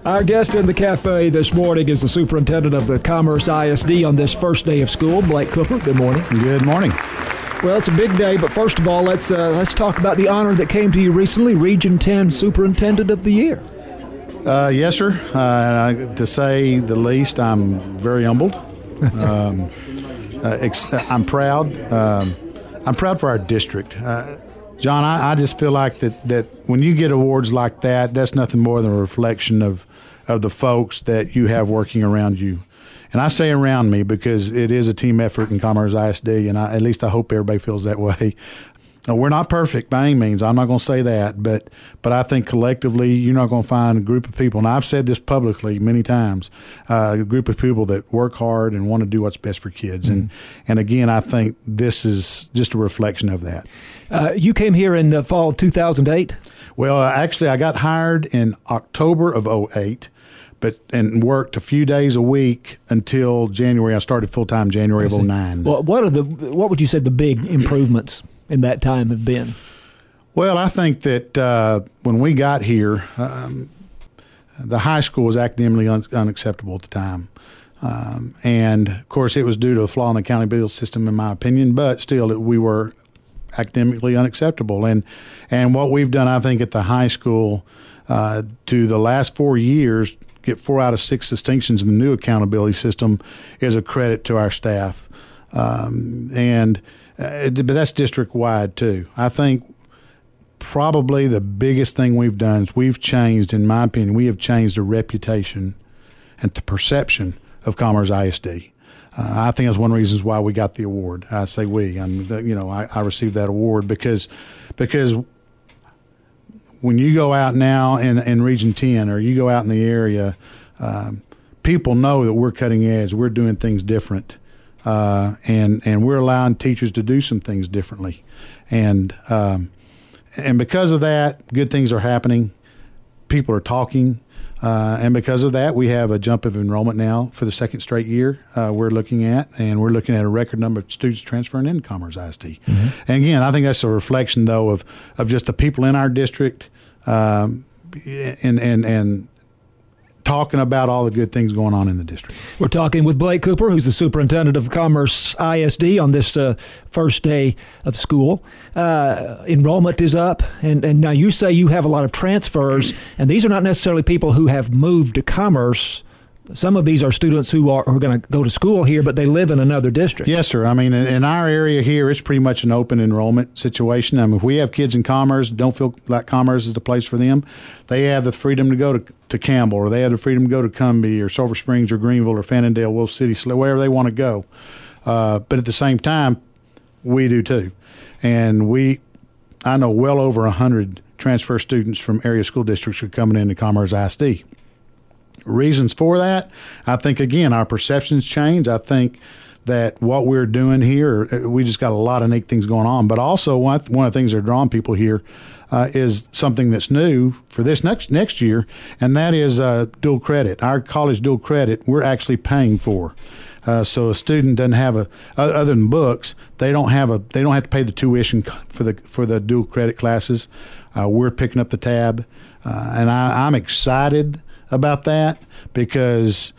Our guest in the cafe this morning is the superintendent of the Commerce ISD on this first day of school, Blake Cooper. Good morning. Good morning. Well, it's a big day, but first of all, let's talk about the honor that came to you recently, Region 10 Superintendent of the Year. Yes, sir. To say the least, I'm very humbled. I'm proud. I'm proud for our district. John, I just feel like that when you get awards like that, that's nothing more than a reflection of the folks that you have working around you. And I say around me because it is a team effort in Commerce ISD, and at least I hope everybody feels that way. We're not perfect by any means. I'm not going to say that, but I think collectively you're not going to find a group of people, and I've said this publicly many times, a group of people that work hard and want to do what's best for kids. Mm-hmm. And again, I think this is just a reflection of that. You came here in the fall of 2008? Well, actually, I got hired in October of 2008. And worked a few days a week until January. I started full-time January of 2009. Well, what would you say the big improvements in that time have been? Well, I think that when we got here, the high school was academically unacceptable at the time. And, of course, it was due to a flaw in the accountability system, in my opinion, but still we were academically unacceptable. And what we've done, I think, at the high school to the last 4 years, get 4 out of 6 distinctions in the new accountability system is a credit to our staff. But that's district-wide too. I think probably the biggest thing we've done is we've changed, in my opinion, we have changed the reputation and the perception of Commerce ISD. I think that's one of the reasons why we got the award. I say we. I received that award because when you go out now in Region 10 or you go out in the area, people know that we're cutting edge. We're doing things different, and we're allowing teachers to do some things differently. And because of that, good things are happening. People are talking. And because of that, we have a jump of enrollment now for the second straight year we're looking at a record number of students transferring into Commerce ISD. Mm-hmm. And again, I think that's a reflection, though, of just the people in our district and talking about all the good things going on in the district. We're talking with Blake Cooper, who's the superintendent of Commerce ISD on this first day of school. Enrollment is up, and now you say you have a lot of transfers, and these are not necessarily people who have moved to Commerce. Some of these are students who are going to go to school here, but they live in another district. Yes, sir. I mean, in our area here, it's pretty much an open enrollment situation. I mean, if we have kids in Commerce, don't feel like Commerce is the place for them, they have the freedom to go to Campbell, or they have the freedom to go to Cumbie or Silver Springs or Greenville or Fannondale, Wolf City, wherever they want to go. But at the same time, we do too. And I know well over 100 transfer students from area school districts are coming into Commerce ISD. Reasons for that, I think, again, our perceptions change. I think that what we're doing here, we just got a lot of neat things going on. But also one of the things that are drawing people here is something that's new for this next year, and that is dual credit. Our college dual credit, we're actually paying for. So a student doesn't have other than books, they don't have to pay the tuition for the dual credit classes. We're picking up the tab, and I'm excited about that because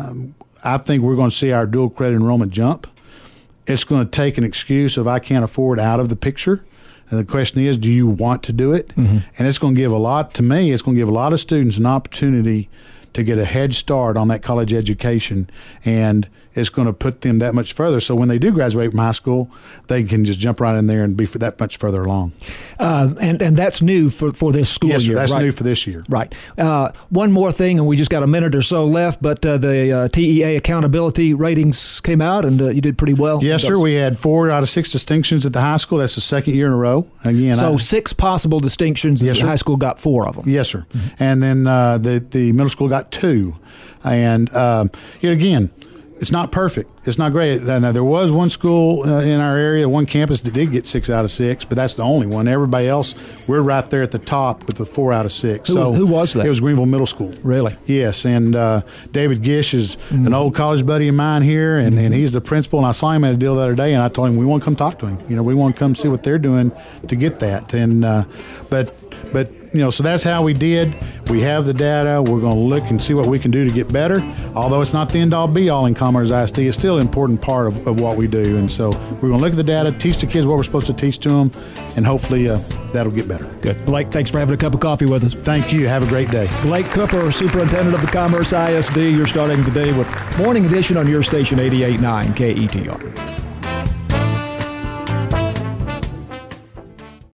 I think we're going to see our dual credit enrollment jump. It's going to take an excuse of I can't afford out of the picture. And the question is, do you want to do it? Mm-hmm. And it's going to give a lot of students an opportunity to get a head start on that college education, and it's going to put them that much further. So when they do graduate from high school, they can just jump right in there and be that much further along. And that's new for this school year. Yes, sir, that's new for this year. Right. One more thing, and we just got a minute or so left, but the TEA accountability ratings came out, and you did pretty well. Yes, sir. We had 4 out of 6 distinctions at the high school. That's the second year in a row. Again, so 6 possible distinctions. Yes, the high school got 4 of them. Yes, sir. Mm-hmm. And then the middle school got 2. And again, it's not perfect. It's not great. Now, there was one school in our area, one campus that did get 6 out of 6, but that's the only one. Everybody else, we're right there at the top with the 4 out of 6. Who was that? It was Greenville Middle School. Really? Yes, and David Gish is an old college buddy of mine here, and he's the principal. And I saw him at a deal the other day, and I told him we want to come talk to him. We want to come see what they're doing to get that. And but But so that's how we did. We have the data. We're going to look and see what we can do to get better. Although it's not the end-all be-all in Commerce ISD, it's still an important part of what we do. And so we're going to look at the data, teach the kids what we're supposed to teach to them, and hopefully that'll get better. Good. Blake, thanks for having a cup of coffee with us. Thank you. Have a great day. Blake Cooper, Superintendent of the Commerce ISD. You're starting today with Morning Edition on your station 88.9 KETR.